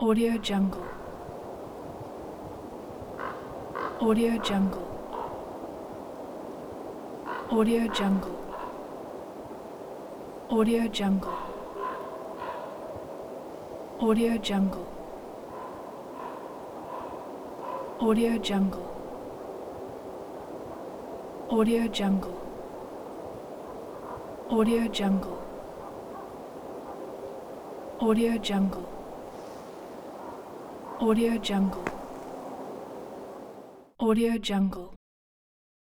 Audio Jungle. Audio Jungle. Audio Jungle. Audio Jungle. Audio Jungle. Audio Jungle. Audio Jungle. Audio Jungle. Audio Jungle. Audio Jungle. Audio Jungle.